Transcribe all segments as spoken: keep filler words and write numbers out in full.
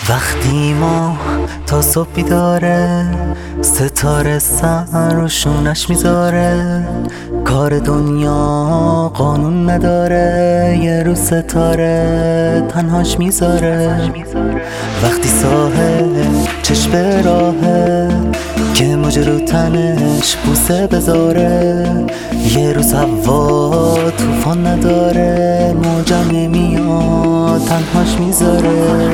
وقتی ما تا صبح بیداره، ستاره سر و شونش میذاره. کار دنیا قانون نداره، یه رو ستاره تنهاش میذاره. وقتی ساحل چشم به راهه که موج رو تنش بوسه بذاره. یه روز هوا طوفان نداره، موجم نمیاد تنهاش میذاره.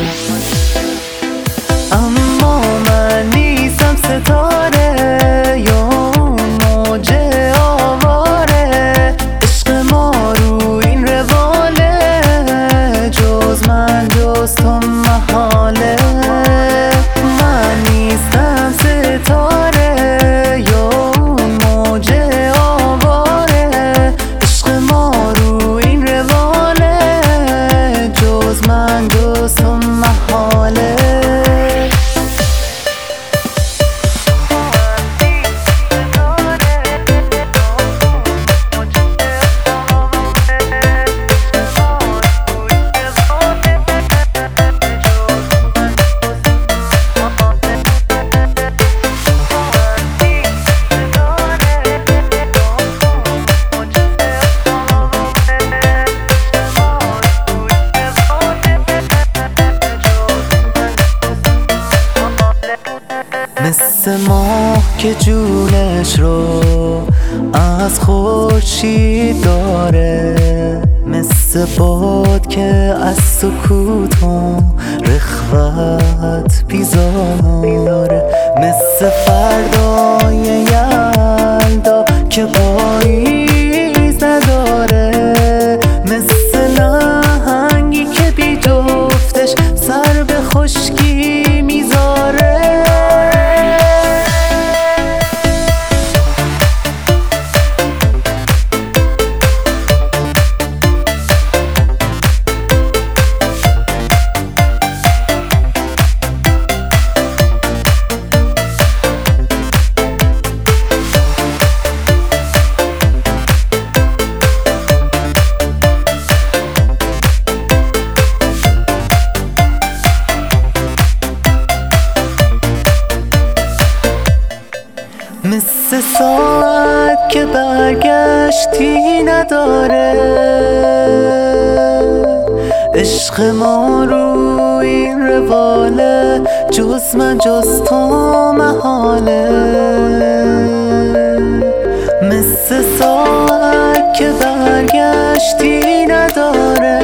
اما من نیستم ستاره یا موج آواره، عشق ما رو این رواله، جز من جز تو محاله. من نیستم ستاره یا موج آواره، عشق ما رو این رواله، جز من جز تو محاله. مثل ماه که جونش رو از خورشید داره، مثل باد که از سکوت و رخوت بیزاره، مثل فردای یلدا که پاییز نداره، مثل نهنگی که بی جفتش سر به خشکی میذاره. مثل ساعت که برگشتی نداره، عشق ما رو این رواله، جز من جز تو محاله. مثل ساعت که برگشتی نداره،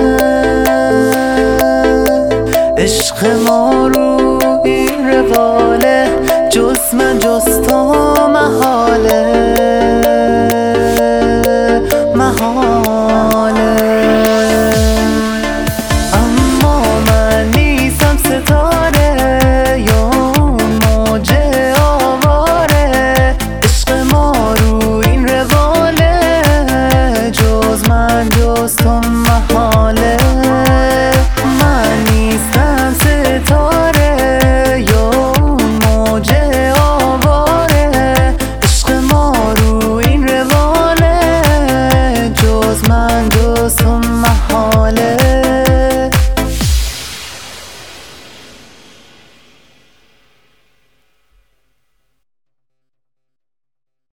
عشق ما رو این رواله، جز من جز تو